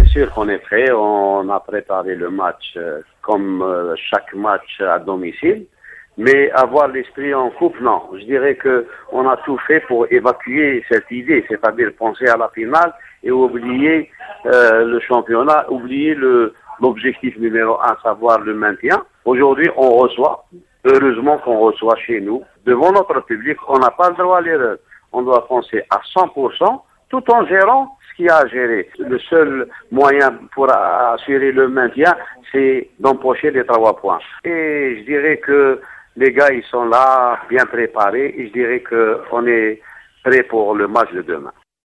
sûr qu'on est prêt. On a préparé le match comme chaque match à domicile. Mais avoir l'esprit en coupe, non. Je dirais que on a tout fait pour évacuer cette idée, c'est-à-dire penser à la finale et oublier le championnat, oublier l'objectif numéro 1, savoir le maintien. Aujourd'hui, on reçoit. Heureusement qu'on reçoit chez nous. Devant notre public, on n'a pas le droit à l'erreur. On doit penser à 100%, tout en gérant ce qu'il y a à gérer. Le seul moyen pour assurer le maintien, c'est d'empocher les 3 points. Et je dirais que les gars, ils sont là, bien préparés, et je dirais qu'on est prêt pour le match de demain.